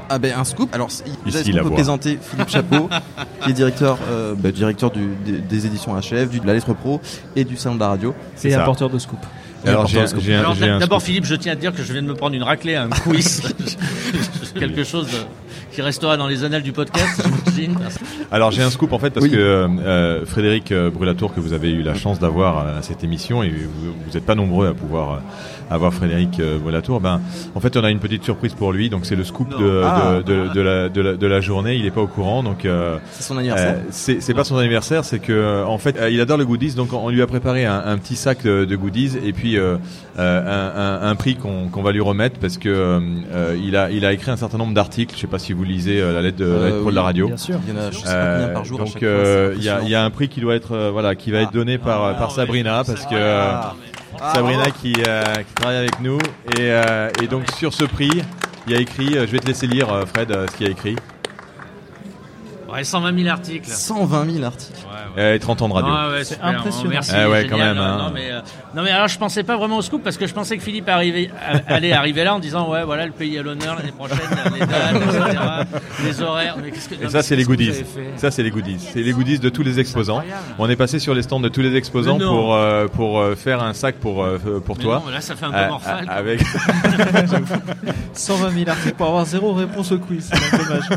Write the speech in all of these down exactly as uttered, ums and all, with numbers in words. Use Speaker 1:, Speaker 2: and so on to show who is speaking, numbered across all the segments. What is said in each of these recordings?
Speaker 1: Ah ben un scoop. Alors
Speaker 2: Ici,
Speaker 1: est-ce qu'on
Speaker 2: la
Speaker 1: peut
Speaker 2: voix.
Speaker 1: présenter Philippe Chapeau, qui est directeur, euh, bah, directeur du, des, des éditions H F, du, de la Lettre Pro et du Salon de la Radio.
Speaker 3: C'est un porteur de scoop.
Speaker 2: Alors, j'ai, j'ai un,
Speaker 4: Alors
Speaker 2: j'ai un
Speaker 4: d'abord
Speaker 2: scoop.
Speaker 4: Philippe, je tiens à te dire que je viens de me prendre une raclée à un quiz. Quelque chose qui restera dans les annales du podcast, j'imagine.
Speaker 2: Alors j'ai un scoop en fait parce
Speaker 1: Oui.
Speaker 2: que euh, Frédéric Brulatour, que vous avez eu la chance d'avoir à cette émission, et vous n'êtes pas nombreux à pouvoir euh, avoir Frédéric euh, Brulatour, ben en fait on a une petite surprise pour lui, donc c'est le scoop de,
Speaker 1: Ah.
Speaker 2: de, de, de, la, de, la, de la journée. Il est pas au courant, donc euh,
Speaker 1: C'est son anniversaire.
Speaker 2: euh, c'est, c'est pas son anniversaire, c'est que en fait euh, il adore le goodies, donc on lui a préparé un, un petit sac de, de goodies et puis euh, euh, un, un, un prix qu'on, qu'on va lui remettre parce que euh, il a il a écrit un certain nombre d'articles. Je sais pas si vous lisez euh, la lettre de,
Speaker 1: Euh,
Speaker 2: la lettre pro de la
Speaker 1: oui,
Speaker 2: radio.
Speaker 3: Bien sûr.
Speaker 1: Il y en a je sais pas
Speaker 2: Euh,
Speaker 1: combien par jour à
Speaker 2: donc
Speaker 1: chaque fois.
Speaker 2: euh,
Speaker 1: c'est
Speaker 2: il y a il
Speaker 1: impressionnant.
Speaker 2: y a un prix qui doit être euh, voilà qui va être donné par
Speaker 1: Ah.
Speaker 2: par Sabrina parce que euh,
Speaker 1: Ah.
Speaker 2: Sabrina qui euh, qui travaille avec nous et euh, et donc sur ce prix il y a écrit euh, je vais te laisser lire euh, Fred euh, ce qu'il y a écrit.
Speaker 4: Ouais, cent vingt mille articles.
Speaker 1: cent vingt mille articles.
Speaker 2: Euh, trente ans de radio.
Speaker 4: Ah ouais, super,
Speaker 3: impressionnant.
Speaker 4: Merci.
Speaker 2: Ah ouais,
Speaker 4: génial.
Speaker 2: quand même,
Speaker 4: Non,
Speaker 2: hein.
Speaker 4: non, mais, euh, non mais alors je pensais pas vraiment au scoop parce que je pensais que Philippe arrivait, allait arriver là en disant ouais voilà le pays à l'honneur l'année prochaine, les dates, et cetera, les horaires. Mais qu'est-ce que,
Speaker 2: Et
Speaker 4: non,
Speaker 2: ça
Speaker 4: mais
Speaker 2: c'est les
Speaker 4: qu'est-ce que
Speaker 2: goodies.
Speaker 4: vous avez fait
Speaker 2: Ça c'est les goodies. C'est les goodies de tous les exposants.
Speaker 4: incroyable.
Speaker 2: On est passé sur les stands de tous les exposants
Speaker 4: Mais non.
Speaker 2: pour euh, pour euh, faire un sac pour euh, pour
Speaker 4: Mais
Speaker 2: toi.
Speaker 4: non, mais là ça fait un peu
Speaker 2: Euh,
Speaker 4: morphale.
Speaker 2: avec
Speaker 3: cent vingt mille articles pour avoir zéro réponse au quiz. C'est dommage.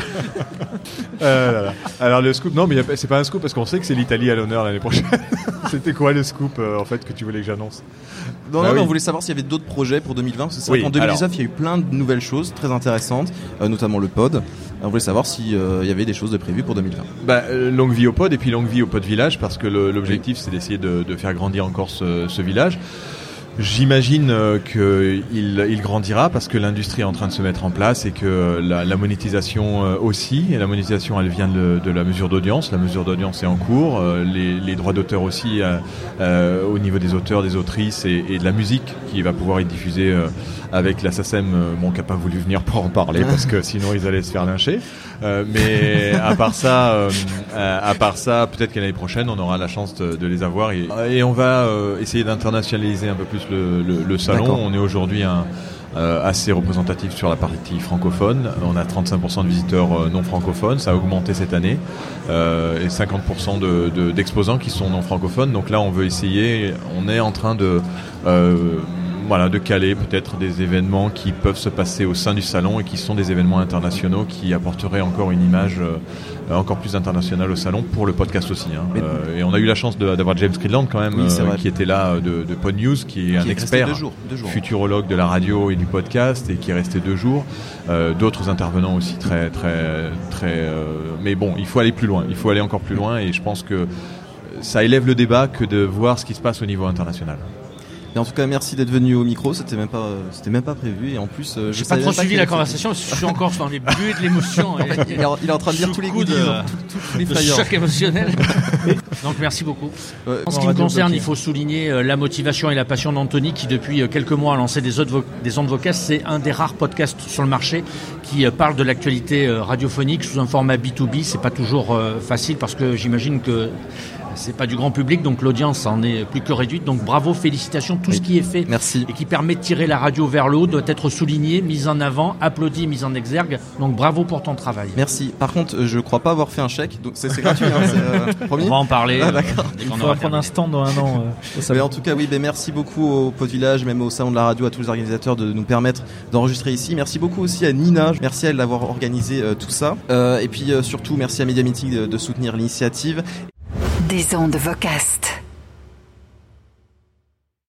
Speaker 2: Euh, là, là. Alors le scoop, non mais y a pas- c'est pas un scoop parce qu'on sait que c'est l'Italie à l'honneur l'année prochaine. C'était quoi le scoop euh, en fait que tu voulais que j'annonce?
Speaker 1: Non,
Speaker 2: Bah
Speaker 1: non, mais
Speaker 2: oui.
Speaker 1: on voulait savoir s'il y avait d'autres projets pour deux mille vingt. Parce que c'est
Speaker 2: Oui,
Speaker 1: vrai qu'en deux mille dix-neuf, il y a eu plein de nouvelles choses très intéressantes, euh, notamment le pod. On voulait savoir s'il euh, y avait des choses de prévues pour deux mille vingt.
Speaker 2: Bah, euh, longue vie au pod et puis longue vie au pod village parce que le, l'objectif c'est d'essayer de, de faire grandir encore ce, ce village. J'imagine euh, qu'il il grandira parce que l'industrie est en train de se mettre en place et que la, la monétisation euh, aussi. Et la monétisation, elle vient de, de la mesure d'audience. La mesure d'audience est en cours. Euh, les, les droits d'auteur aussi euh, euh, au niveau des auteurs, des autrices et, et de la musique qui va pouvoir être diffusée euh, avec la SACEM. Euh, bon, qui n'a pas voulu venir pour en parler parce que sinon ils allaient se faire lyncher. Euh, mais à part ça, euh, à part ça, peut-être qu'à l'année prochaine, on aura la chance de, de les avoir et, et on va euh, essayer d'internationaliser un peu plus le, le, le salon.
Speaker 1: D'accord.
Speaker 2: On est aujourd'hui un, euh, assez représentatif sur la partie francophone. On a trente-cinq pour cent de visiteurs euh, non francophones, ça a augmenté cette année, euh, et cinquante pour cent de, de, d'exposants qui sont non francophones. Donc là, on veut essayer. On est en train de euh, Voilà, de caler peut-être des événements qui peuvent se passer au sein du salon et qui sont des événements internationaux qui apporteraient encore une image euh, encore plus internationale au salon pour le podcast aussi. Hein.
Speaker 1: Mais...
Speaker 2: Euh, et on a eu la chance de, d'avoir James Cleveland quand même,
Speaker 1: Oui, c'est
Speaker 2: euh,
Speaker 1: vrai.
Speaker 2: qui était là de, de Pod News, qui est un
Speaker 1: Qui est resté
Speaker 2: expert,
Speaker 1: deux jours, deux jours.
Speaker 2: futurologue de la radio et du podcast et qui est resté deux jours. Euh, d'autres intervenants aussi très très très. Euh, mais bon, il faut aller plus loin. Il faut aller encore plus loin et je pense que ça élève le débat que de voir ce qui se passe au niveau international.
Speaker 1: Et en tout cas, merci d'être venu au micro. C'était même pas, euh, c'était même pas prévu. Et en plus, euh, je
Speaker 4: J'ai pas
Speaker 1: savais
Speaker 4: trop
Speaker 1: même
Speaker 4: suivi
Speaker 1: qu'il
Speaker 4: la
Speaker 1: y avait-
Speaker 4: conversation parce que je suis encore dans les buées de l'émotion. Et,
Speaker 1: Il est, en- il est en train de lire
Speaker 4: Sous
Speaker 1: tous les
Speaker 4: le coup
Speaker 1: goodies,
Speaker 4: de-
Speaker 1: hein, tous- tous les
Speaker 4: de
Speaker 1: flyers.
Speaker 4: choc émotionnel. Donc merci beaucoup.
Speaker 1: Ouais,
Speaker 4: En ce
Speaker 3: On
Speaker 4: qui
Speaker 3: va
Speaker 4: me
Speaker 3: dire
Speaker 4: concerne,
Speaker 3: bloqué.
Speaker 4: il faut souligner euh, la motivation et la passion d'Anthony qui depuis euh, quelques mois a lancé des, autres vo- des ondes vocales. C'est un des rares podcasts sur le marché qui euh, parle de l'actualité euh, radiophonique sous un format B deux B. C'est pas toujours euh, facile parce que j'imagine que c'est pas du grand public, donc l'audience en est plus que réduite. Donc bravo, félicitations, tout
Speaker 1: Oui.
Speaker 4: ce qui est fait
Speaker 1: Merci.
Speaker 4: et qui permet de tirer la radio vers le haut doit être souligné, mis en avant, applaudi, mis en exergue. Donc bravo pour ton travail.
Speaker 1: Merci. Par contre, euh, je crois pas avoir fait un chèque, donc c'est, c'est gratuit, hein, c'est, euh, promis.
Speaker 4: On va en parler.
Speaker 1: Ah,
Speaker 4: euh,
Speaker 1: d'accord.
Speaker 4: dès
Speaker 3: Il
Speaker 4: qu'on
Speaker 3: faudra
Speaker 4: aura
Speaker 3: prendre un
Speaker 4: terminé.
Speaker 3: stand dans un an. Euh, au
Speaker 1: Mais
Speaker 3: salon.
Speaker 1: en tout cas, oui, ben merci beaucoup au Pod Village, même au Salon de la Radio, à tous les organisateurs de nous permettre d'enregistrer ici. Merci beaucoup aussi à Nina, merci à elle d'avoir organisé euh, tout ça. Euh, et puis euh, surtout, merci à Media Meeting de, de soutenir l'initiative.
Speaker 5: Des ondes Vocast.